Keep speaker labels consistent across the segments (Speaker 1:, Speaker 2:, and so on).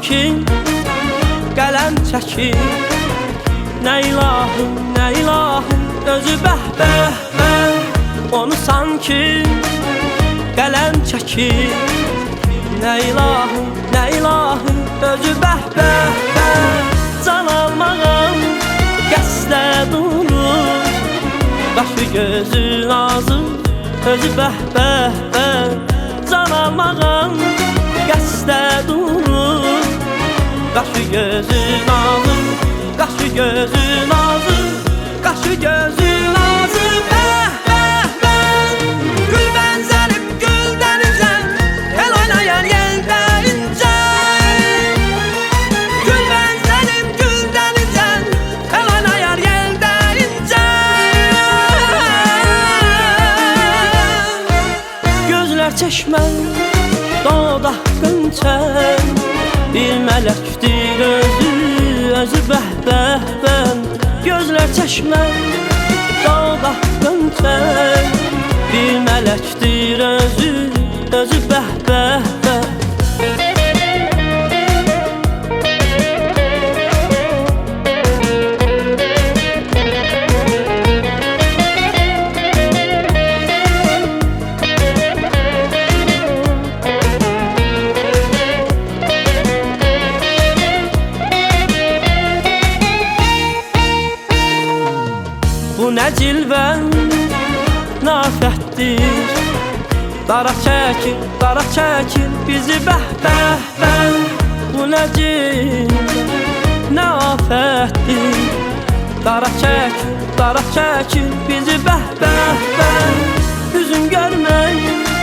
Speaker 1: sanki qələm çəkir. Nə ilahım, özü bəh-bəh, onu sanki qələm çəkir. Nə ilahım, özü bəh-bəh, can almağım qəsdə durur. Qaşı gözü nazım, özü bəh-bəh, can almağım qəsdə durur. Qaşı gözü nazım, qaşı gözü nazım, qaşı gözü nazım, bəh-bəh, gül bənzərim gül dənizəm, el oynayan yeldə incə. Gül bənzərim gül dənizəm, el oynayan yeldə incə. Gözlər çeşmən, dodaq qönçən, bir mələkdir özü bəh-bəh. Gözlər çeşmən, dodaq qönçən, bir mələkdir özü bəh-bəh. Bu nə cilvən nafətdir, dara çəkir bizi bəh-bəh. Bu nə cilvən nafətdir, dara çəkir bizi bəh-bəh. Üzün görmək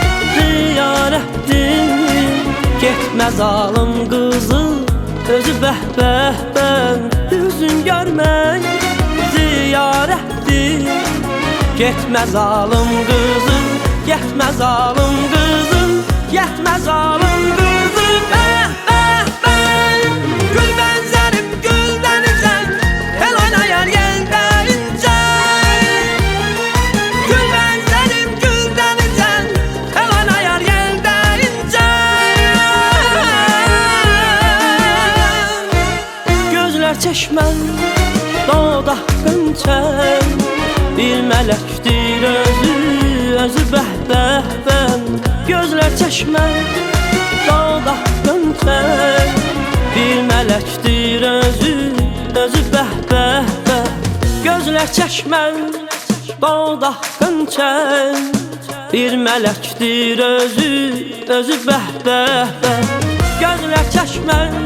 Speaker 1: ziyarətdir, getmə zalım qızı özü bəh-bəh. Üzün görmək ziyarətdir, getmə zalım qızım, getmə zalım qızım, getmə zalım qızım, bəh-bəh. Gül bənzərim gül dənizəm, el oynayan yeldə incə. Gül bənzərim gül dənizəm, el oynayan yeldə incə. Gözlər çeşmən, dodaq qönçən, bir mələkdir özü bəh-bəh. Gözlər çeşmən, dodaq qönçən, bir mələkdir özü bəh-bəh. Gözlər çeşmən, dodaq qönçən, bir mələkdir özü bəh-bəh. Gözlər çeşmən,